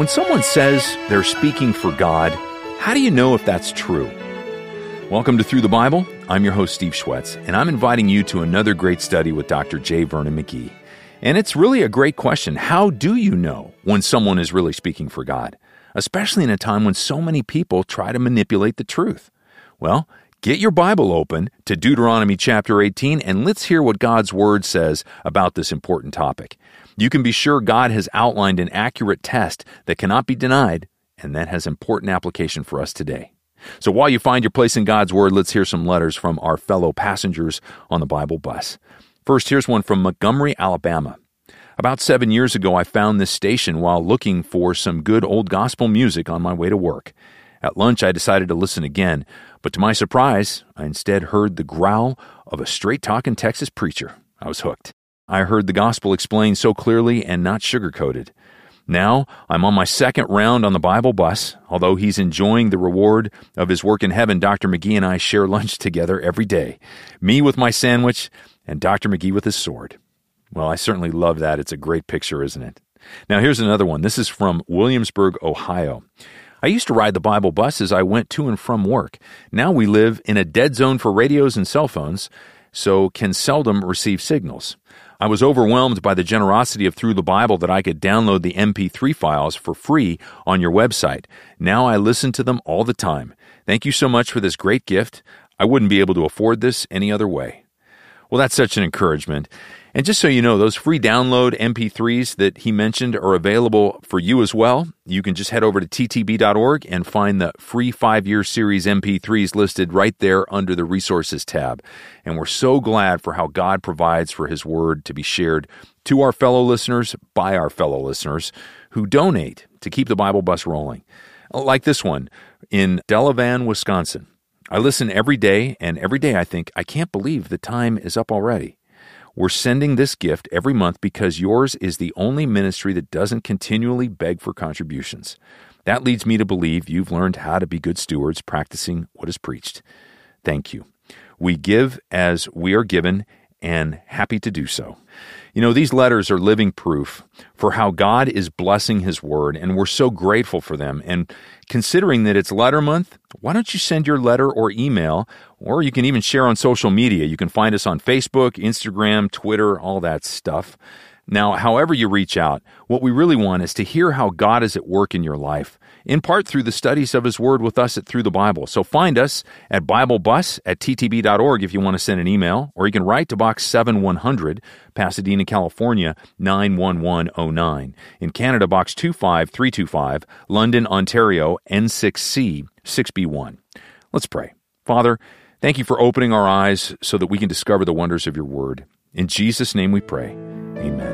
When someone says they're speaking for God, how do you know if that's true? Welcome to Through the Bible. I'm your host, Steve Schwetz, and I'm inviting you to another great study with Dr. J. Vernon McGee. And it's really a great question. How do you know when someone is really speaking for God, especially in a time when so many people try to manipulate the truth? Well, get your Bible open to Deuteronomy chapter 18, and let's hear what God's Word says about this important topic. You can be sure God has outlined an accurate test that cannot be denied, and that has important application for us today. So while you find your place in God's Word, let's hear some letters from our fellow passengers on the Bible bus. First, here's one from Montgomery, Alabama. About 7 years ago, I found this station while looking for some good old gospel music on my way to work. At lunch, I decided to listen again, but to my surprise, I instead heard the growl of a straight-talking Texas preacher. I was hooked. I heard the gospel explained so clearly and not sugar-coated. Now, I'm on my second round on the Bible bus. Although he's enjoying the reward of his work in heaven, Dr. McGee and I share lunch together every day. Me with my sandwich and Dr. McGee with his sword. Well, I certainly love that. It's a great picture, isn't it? Now, here's another one. This is from Williamsburg, Ohio. I used to ride the Bible bus as I went to and from work. Now we live in a dead zone for radios and cell phones, so can seldom receive signals. I was overwhelmed by the generosity of Through the Bible that I could download the MP3 files for free on your website. Now I listen to them all the time. Thank you so much for this great gift. I wouldn't be able to afford this any other way. Well, that's such an encouragement. And just so you know, those free download MP3s that he mentioned are available for you as well. You can just head over to ttb.org and find the free 5-year series MP3s listed right there under the Resources tab. And we're so glad for how God provides for His Word to be shared to our fellow listeners by our fellow listeners who donate to keep the Bible bus rolling. Like this one in Delavan, Wisconsin. I listen every day, and every day I think, I can't believe the time is up already. We're sending this gift every month because yours is the only ministry that doesn't continually beg for contributions. That leads me to believe you've learned how to be good stewards practicing what is preached. Thank you. We give as we are given and happy to do so. You know, these letters are living proof for how God is blessing His Word, and we're so grateful for them. And considering that it's letter month, why don't you send your letter or email, or you can even share on social media. You can find us on Facebook, Instagram, Twitter, all that stuff. Now, however you reach out, what we really want is to hear how God is at work in your life, in part through the studies of His Word with us at Through the Bible. So find us at BibleBus@ttb.org if you want to send an email, or you can write to Box 7100, Pasadena, California, 91109. In Canada, Box 25325, London, Ontario, N6C 6B1. Let's pray. Father, thank you for opening our eyes so that we can discover the wonders of your Word. In Jesus' name we pray. Amen.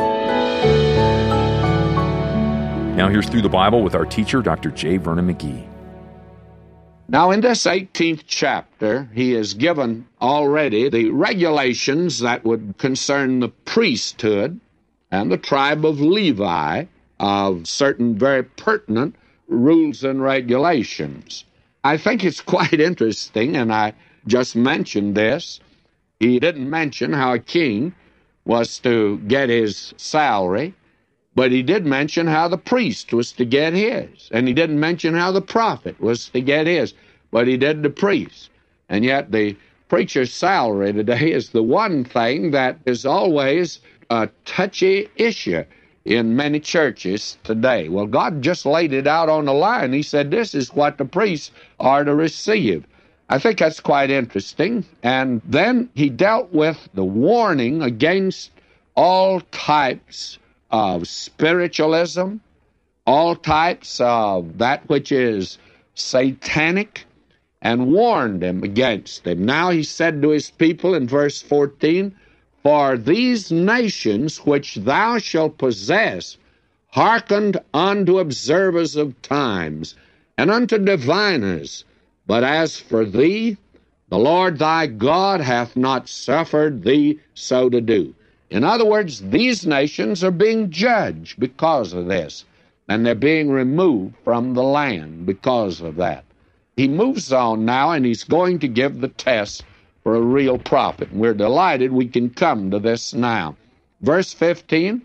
Now here's Through the Bible with our teacher, Dr. J. Vernon McGee. Now in this 18th chapter, he has given already the regulations that would concern the priesthood and the tribe of Levi of certain very pertinent rules and regulations. I think it's quite interesting, and I just mentioned this. He didn't mention how a king was to get his salary, but he did mention how the priest was to get his. And he didn't mention how the prophet was to get his, but he did the priest. And yet the preacher's salary today is the one thing that is always a touchy issue in many churches today. Well, God just laid it out on the line. He said, this is what the priests are to receive. I think that's quite interesting. And then he dealt with the warning against all types of spiritualism, all types of that which is satanic, and warned them against them. Now he said to his people in verse 14, for these nations which thou shalt possess hearkened unto observers of times, and unto diviners. But as for thee, the Lord thy God hath not suffered thee so to do. In other words, these nations are being judged because of this, and they're being removed from the land because of that. He moves on now, and he's going to give the test for a real prophet. And we're delighted we can come to this now. Verse 15,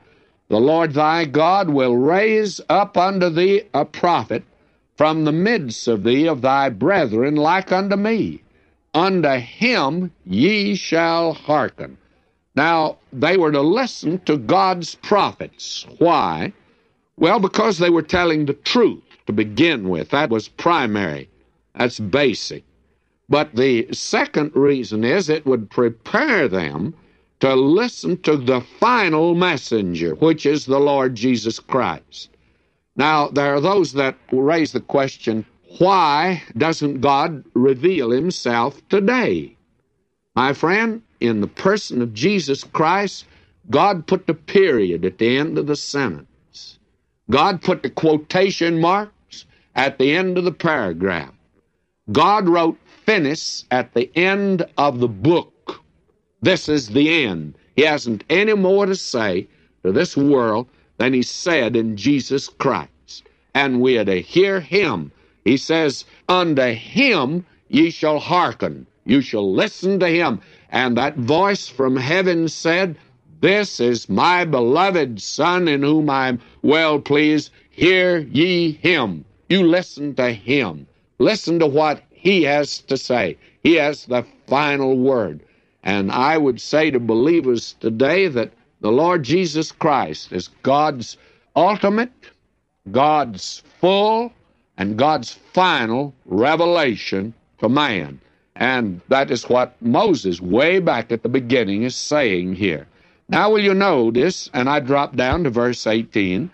the Lord thy God will raise up unto thee a prophet from the midst of thee of thy brethren like unto me. Unto him ye shall hearken. Now, they were to listen to God's prophets. Why? Well, because they were telling the truth to begin with. That was primary. That's basic. But the second reason is it would prepare them to listen to the final messenger, which is the Lord Jesus Christ. Now, there are those that raise the question, why doesn't God reveal himself today? My friend, in the person of Jesus Christ, God put the period at the end of the sentence. God put the quotation marks at the end of the paragraph. God wrote finis at the end of the book. This is the end. He hasn't any more to say to this world than he said in Jesus Christ. And we are to hear him. He says, unto him ye shall hearken. You shall listen to him. And that voice from heaven said, this is my beloved Son in whom I am well pleased. Hear ye him. You listen to him. Listen to what he has to say. He has the final word. And I would say to believers today that the Lord Jesus Christ is God's ultimate, God's full, and God's final revelation to man. And that is what Moses, way back at the beginning, is saying here. Now will you notice, and I drop down to verse 18,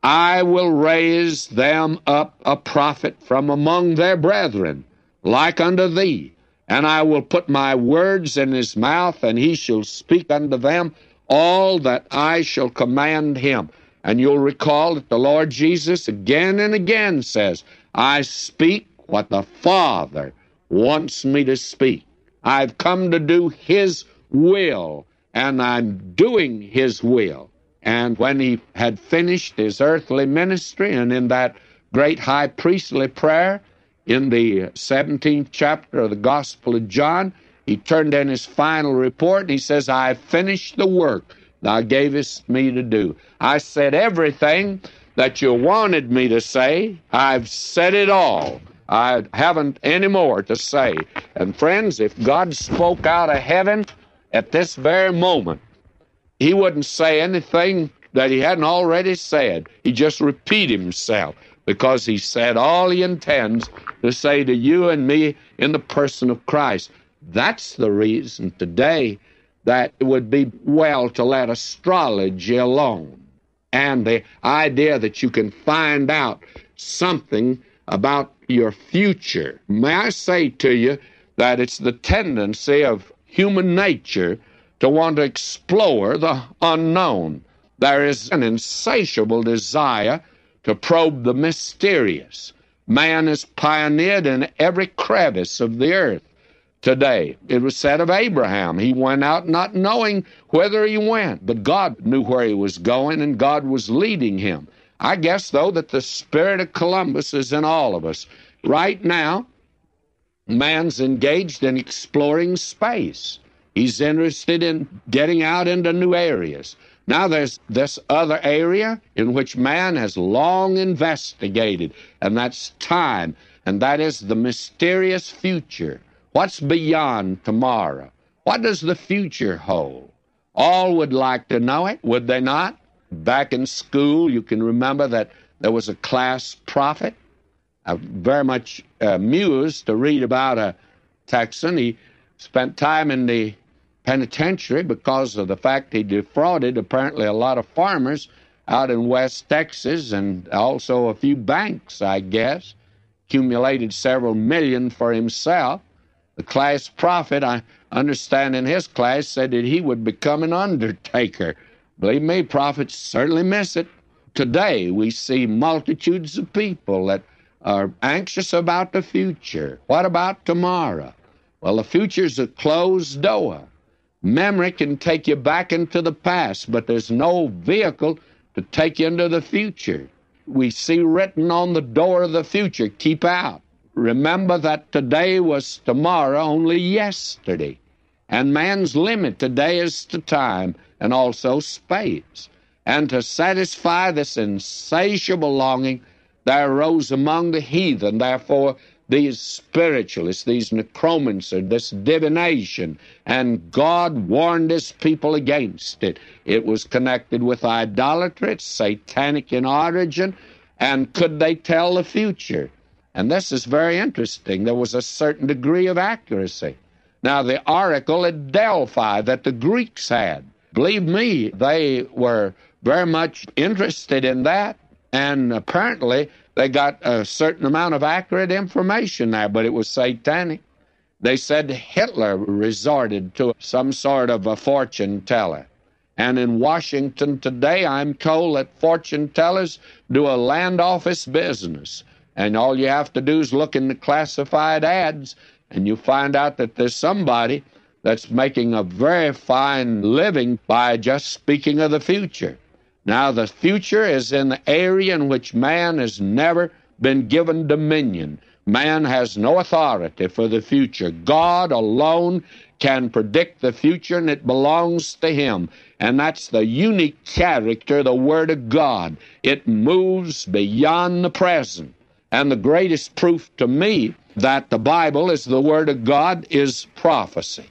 I will raise them up a prophet from among their brethren, like unto thee. And I will put my words in his mouth, and he shall speak unto them all that I shall command him. And you'll recall that the Lord Jesus again and again says, I speak what the Father wants me to speak. I've come to do his will, and I'm doing his will. And when he had finished his earthly ministry, and in that great high priestly prayer, in the 17th chapter of the Gospel of John, he turned in his final report, and he says, I have finished the work thou gavest me to do. I said everything that you wanted me to say. I've said it all. I haven't any more to say. And friends, if God spoke out of heaven at this very moment, he wouldn't say anything that he hadn't already said. He'd just repeat himself, because he said all he intends to say to you and me in the person of Christ. That's the reason today that it would be well to let astrology alone, and the idea that you can find out something about your future. May I say to you that it's the tendency of human nature to want to explore the unknown. There is an insatiable desire to probe the mysterious. Man is pioneered in every crevice of the earth today. It was said of Abraham, he went out not knowing whither he went, but God knew where he was going, and God was leading him. I guess, though, that the spirit of Columbus is in all of us. Right now, man's engaged in exploring space. He's interested in getting out into new areas. Now there's this other area in which man has long investigated, and that's time, and that is the mysterious future. What's beyond tomorrow? What does the future hold? All would like to know it, would they not? Back in school, you can remember that there was a class prophet. I'm very much amused to read about a Texan. He spent time in the penitentiary because of the fact he defrauded apparently a lot of farmers out in West Texas, and also a few banks, I guess. Accumulated several million for himself. The class prophet, I understand in his class, said that he would become an undertaker. Believe me, prophets certainly miss it. Today we see multitudes of people that are anxious about the future. What about tomorrow? Well, the future's a closed door. Memory can take you back into the past, but there's no vehicle to take you into the future. We see written on the door of the future, keep out. Remember that today was tomorrow only yesterday. And man's limit today is to time and also space. And to satisfy this insatiable longing, there arose among the heathen, therefore, these spiritualists, these necromancers, this divination, and God warned his people against it. It was connected with idolatry, it's satanic in origin, and could they tell the future? And this is very interesting. There was a certain degree of accuracy. Now, the oracle at Delphi that the Greeks had, believe me, they were very much interested in that, and apparently they got a certain amount of accurate information there, but it was satanic. They said Hitler resorted to some sort of a fortune teller. And in Washington today, I'm told that fortune tellers do a land office business. And all you have to do is look in the classified ads, and you find out that there's somebody that's making a very fine living by just speaking of the future. Now, the future is in the area in which man has never been given dominion. Man has no authority for the future. God alone can predict the future, and it belongs to him. And that's the unique character of the Word of God. It moves beyond the present. And the greatest proof to me that the Bible is the Word of God is prophecy.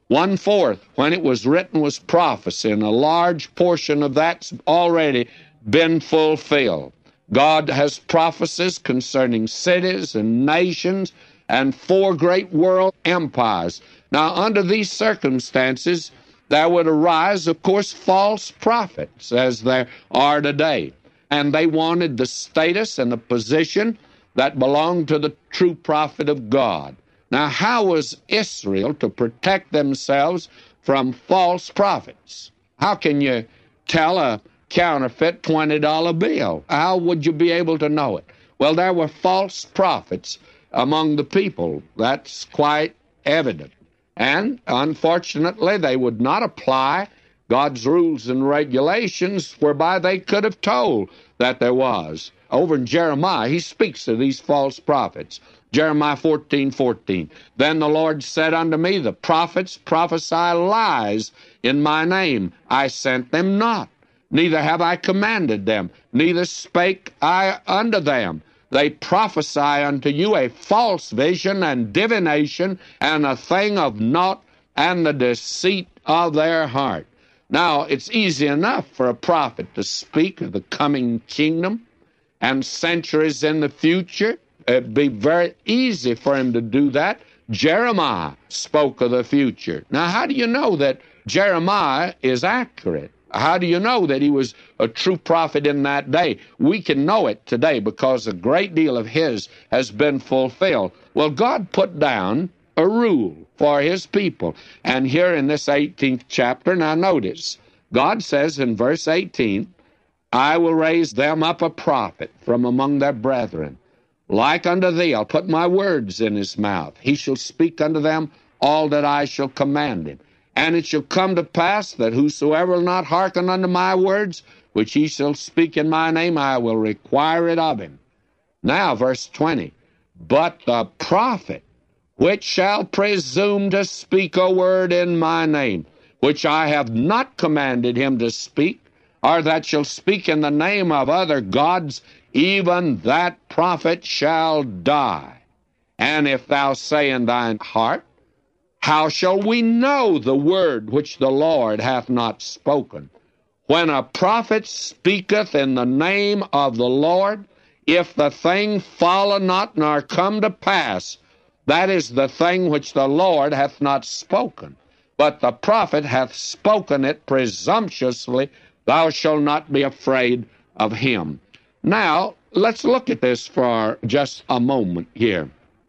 1/4, when it was written, was prophecy, and a large portion of that's already been fulfilled. God has prophecies concerning cities and nations and 4 great world empires. Now, under these circumstances, there would arise, of course, false prophets, as there are today. And they wanted the status and the position that belonged to the true prophet of God. Now, how was Israel to protect themselves from false prophets? How can you tell a counterfeit $20 bill? How would you be able to know it? Well, there were false prophets among the people. That's quite evident. And unfortunately, they would not apply God's rules and regulations whereby they could have told that there was. Over in Jeremiah, he speaks of these false prophets. Jeremiah 14:14. Then the Lord said unto me, the prophets prophesy lies in my name. I sent them not, neither have I commanded them, neither spake I unto them. They prophesy unto you a false vision and divination, and a thing of naught, and the deceit of their heart. Now, it's easy enough for a prophet to speak of the coming kingdom and centuries in the future. It'd be very easy for him to do that. Jeremiah spoke of the future. Now, how do you know that Jeremiah is accurate? How do you know that he was a true prophet in that day? We can know it today because a great deal of his has been fulfilled. Well, God put down a rule for his people. And here in this 18th chapter, now notice, God says in verse 18, I will raise them up a prophet from among their brethren. Like unto thee, I'll put my words in his mouth. He shall speak unto them all that I shall command him. And it shall come to pass that whosoever will not hearken unto my words, which he shall speak in my name, I will require it of him. Now, verse 20, but the prophet, which shall presume to speak a word in my name, which I have not commanded him to speak, or that shall speak in the name of other gods, even that prophet shall die. And if thou say in thine heart, how shall we know the word which the Lord hath not spoken? When a prophet speaketh in the name of the Lord, if the thing follow not nor come to pass, that is the thing which the Lord hath not spoken. But the prophet hath spoken it presumptuously, thou shalt not be afraid of him. Now, let's look at this for just a moment here.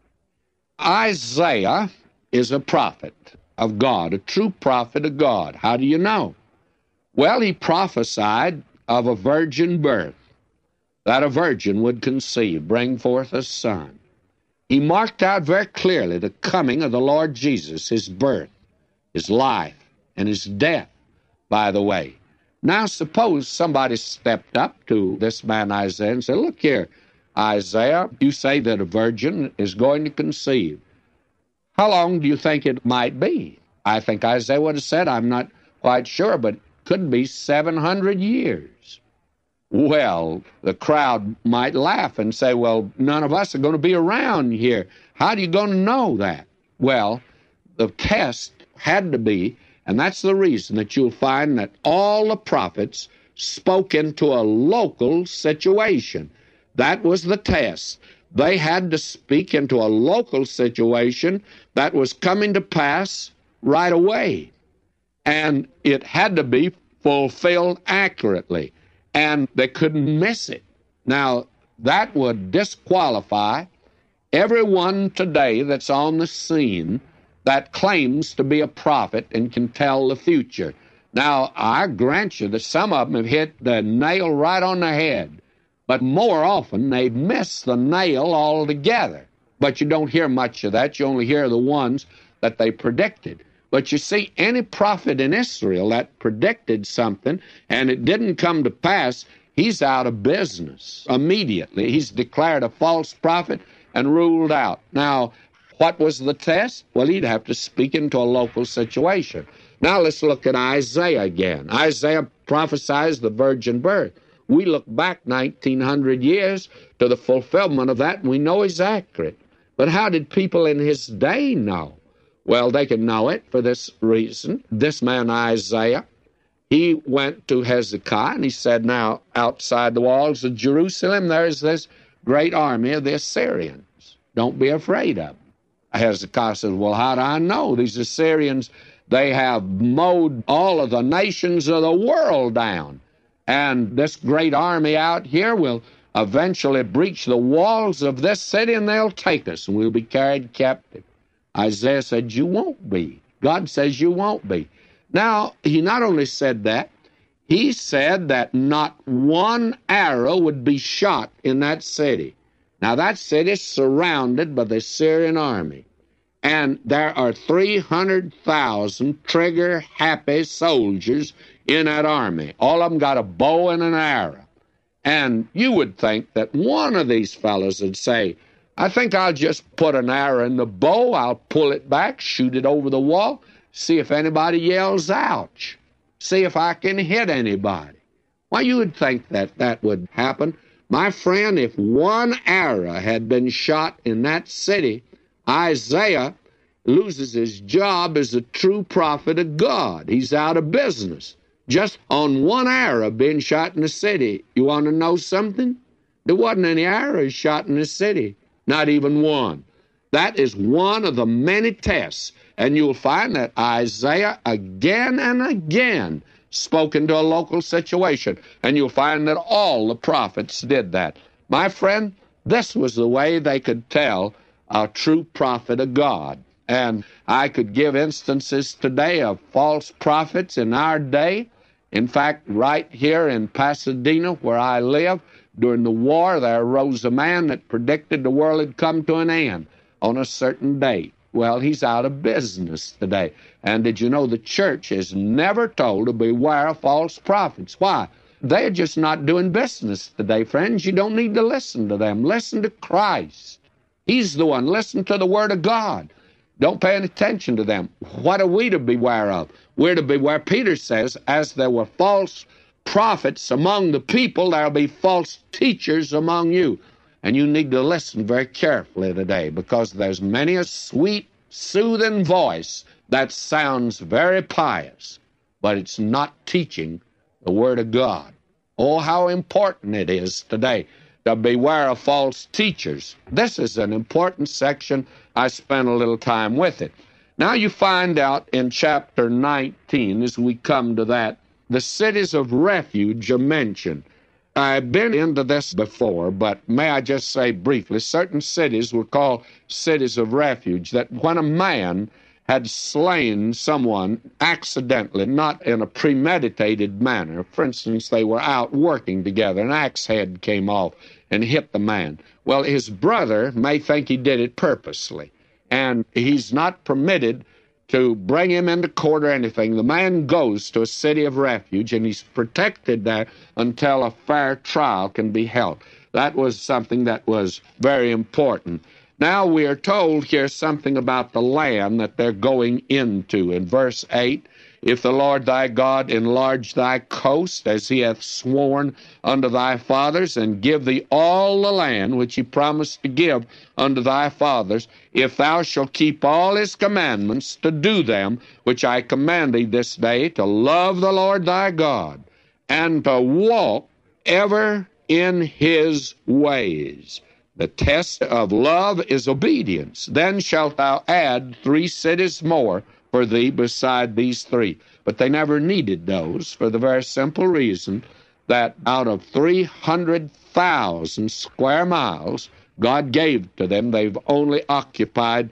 Isaiah is a prophet of God, a true prophet of God. How do you know? Well, he prophesied of a virgin birth, that a virgin would conceive, bring forth a son. He marked out very clearly the coming of the Lord Jesus, his birth, his life, and his death, by the way. Now, suppose somebody stepped up to this man Isaiah and said, look here, Isaiah, you say that a virgin is going to conceive. How long do you think it might be? I think Isaiah would have said, I'm not quite sure, but could be 700 years. Well, the crowd might laugh and say, well, none of us are going to be around here. How are you going to know that? Well, the test had to be, and that's the reason that you'll find that all the prophets spoke into a local situation. That was the test. They had to speak into a local situation that was coming to pass right away. And it had to be fulfilled accurately, and they couldn't miss it. Now, that would disqualify everyone today that's on the scene that claims to be a prophet and can tell the future. Now, I grant you that some of them have hit the nail right on the head, but more often they miss the nail altogether. But you don't hear much of that. You only hear the ones that they predicted. But you see, any prophet in Israel that predicted something and it didn't come to pass, he's out of business immediately. He's declared a false prophet and ruled out. Now, what was the test? Well, he'd have to speak into a local situation. Now let's look at Isaiah again. Isaiah prophesies the virgin birth. We look back 1900 years to the fulfillment of that, and we know he's accurate. But how did people in his day know? Well, they could know it for this reason. This man Isaiah, he went to Hezekiah, and he said, now, outside the walls of Jerusalem, there's this great army of the Assyrians. Don't be afraid of them. Hezekiah says, well, how do I know? These Assyrians, they have mowed all of the nations of the world down. And this great army out here will eventually breach the walls of this city, and they'll take us, and we'll be carried captive. Isaiah said, you won't be. God says you won't be. Now, he not only said that, he said that not one arrow would be shot in that city. Now, that city is surrounded by the Syrian army, and there are 300,000 trigger-happy soldiers in that army. All of them got a bow and an arrow. And you would think that one of these fellows would say, I think I'll just put an arrow in the bow, I'll pull it back, shoot it over the wall, see if anybody yells, ouch, see if I can hit anybody. Why, you would think that that would happen. My friend, if one arrow had been shot in that city, Isaiah loses his job as a true prophet of God. He's out of business. Just on one arrow being shot in the city. You want to know something? There wasn't any arrows shot in the city. Not even one. That is one of the many tests. And you'll find that Isaiah again and again spoke into a local situation. And you'll find that all the prophets did that. My friend, this was the way they could tell a true prophet of God. And I could give instances today of false prophets in our day. In fact, right here in Pasadena, where I live, during the war, there arose a man that predicted the world had come to an end on a certain date. Well, he's out of business today. And did you know the church is never told to beware of false prophets? Why? They're just not doing business today, friends. You don't need to listen to them. Listen to Christ. He's the one. Listen to the Word of God. Don't pay any attention to them. What are we to beware of? We're to beware, Peter says, as there were false prophets among the people, there will be false teachers among you. And you need to listen very carefully today, because there's many a sweet, soothing voice that sounds very pious, but it's not teaching the Word of God. Oh, how important it is today to beware of false teachers. This is an important section. I spent a little time with it. Now you find out in chapter 19, as we come to that, the cities of refuge are mentioned. I've been into this before, but may I just say briefly, certain cities were called cities of refuge, that when a man had slain someone accidentally, not in a premeditated manner. For instance, they were out working together, an axe head came off and hit the man. Well, his brother may think he did it purposely, and he's not permitted to bring him into court or anything. The man goes to a city of refuge, and he's protected there until a fair trial can be held. That was something that was very important. Now we are told here something about the land that they're going into. In verse 8, if the Lord thy God enlarge thy coast, as he hath sworn unto thy fathers, and give thee all the land which he promised to give unto thy fathers, if thou shalt keep all his commandments to do them, which I command thee this day, to love the Lord thy God, and to walk ever in his ways. The test of love is obedience. Then shalt thou add 3 cities more for thee beside these 3. But they never needed those, for the very simple reason that out of 300,000 square miles God gave to them, they've only occupied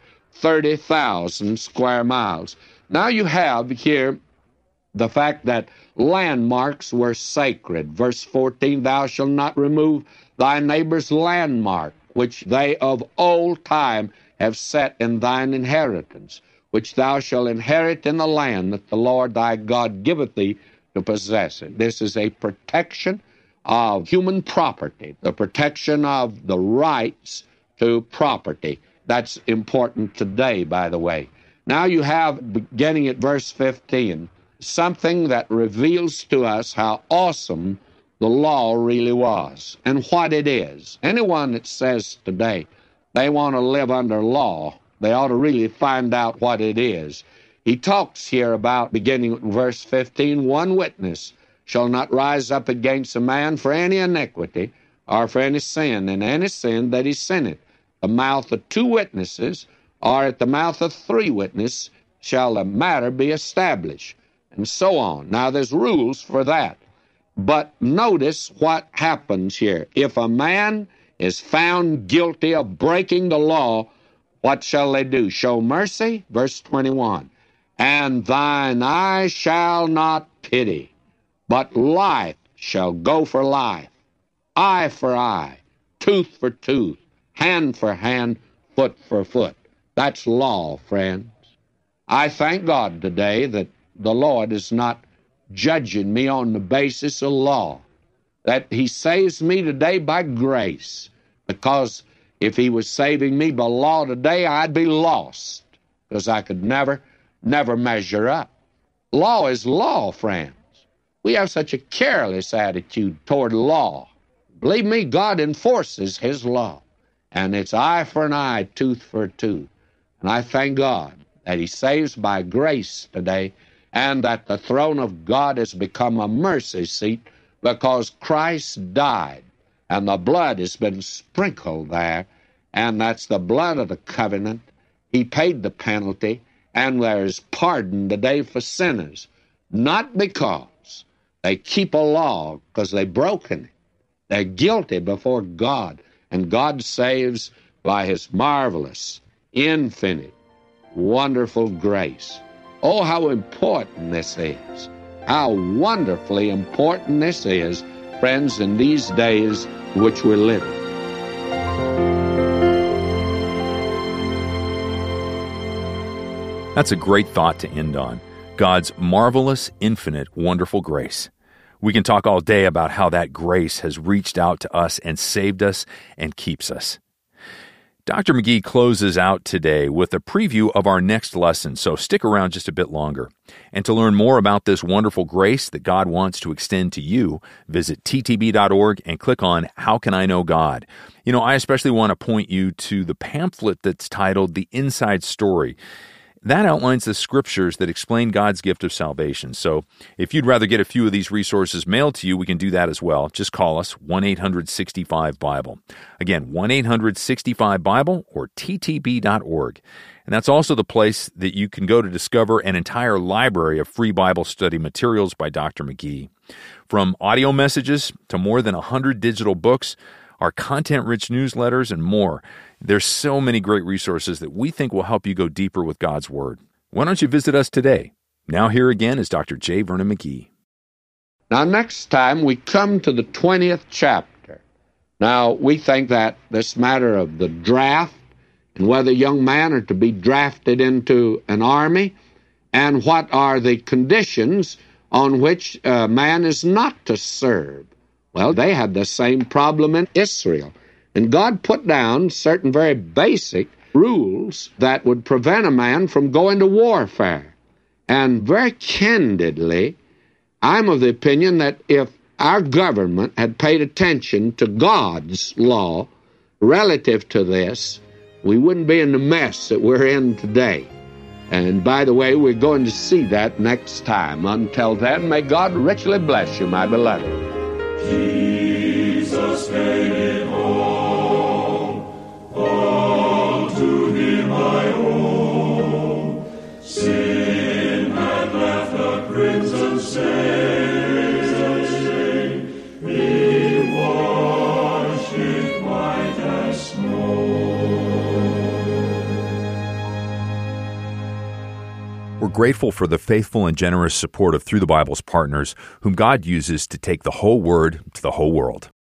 30,000 square miles. Now you have here the fact that landmarks were sacred. Verse 14, thou shalt not remove thy neighbor's landmark, which they of old time have set in thine inheritance, which thou shalt inherit in the land that the Lord thy God giveth thee to possess it. This is a protection of human property, the protection of the rights to property. That's important today, by the way. Now you have, beginning at verse 15, something that reveals to us how awesome the law really was and what it is. Anyone that says today they want to live under law, they ought to really find out what it is. He talks here about, beginning with verse 15, one witness shall not rise up against a man for any iniquity or for any sin, and any sin that he sinneth. The mouth of 2 witnesses, or at the mouth of 3 witnesses, shall the matter be established, and so on. Now there's rules for that. But notice what happens here. If a man is found guilty of breaking the law, what shall they do? Show mercy? Verse 21. And thine eye shall not pity, but life shall go for life, eye for eye, tooth for tooth, hand for hand, foot for foot. That's law, friends. I thank God today that the Lord is not judging me on the basis of law, that he saves me today by grace, because if he was saving me by law today, I'd be lost, because I could never measure up. Law is law, friends. We have such a careless attitude toward law. Believe me, God enforces his law, and it's eye for an eye, tooth for a tooth. And I thank God that he saves by grace today, and that the throne of God has become a mercy seat because Christ died, and the blood has been sprinkled there, and that's the blood of the covenant. He paid the penalty, and there is pardon today for sinners, not because they keep a law, because they've broken it. They're guilty before God, and God saves by his marvelous, infinite, wonderful grace. Oh, how important this is. How wonderfully important this is, friends, in these days which we're living. That's a great thought to end on. God's marvelous, infinite, wonderful grace. We can talk all day about how that grace has reached out to us and saved us and keeps us. Dr. McGee closes out today with a preview of our next lesson, so stick around just a bit longer. And to learn more about this wonderful grace that God wants to extend to you, visit ttb.org and click on How Can I Know God? You know, I especially want to point you to the pamphlet that's titled The Inside Story. That outlines the scriptures that explain God's gift of salvation. So if you'd rather get a few of these resources mailed to you, we can do that as well. Just call us, 1-800-65-BIBLE. Again, 1-800-65-BIBLE or ttb.org. And that's also the place that you can go to discover an entire library of free Bible study materials by Dr. McGee. From audio messages to more than 100 digital books, our content-rich newsletters, and more. There's so many great resources that we think will help you go deeper with God's Word. Why don't you visit us today? Now here again is Dr. J. Vernon McGee. Now next time we come to the 20th chapter. Now we think that this matter of the draft and whether young men are to be drafted into an army and what are the conditions on which a man is not to serve. Well, they had the same problem in Israel. And God put down certain very basic rules that would prevent a man from going to warfare. And very candidly, I'm of the opinion that if our government had paid attention to God's law relative to this, we wouldn't be in the mess that we're in today. And by the way, we're going to see that next time. Until then, may God richly bless you, my beloved. Jesus made it all to Him I owe. Sin had left a crimson stain, He washed it white as snow. We're grateful for the faithful and generous support of Through the Bible's partners, whom God uses to take the whole Word to the whole world.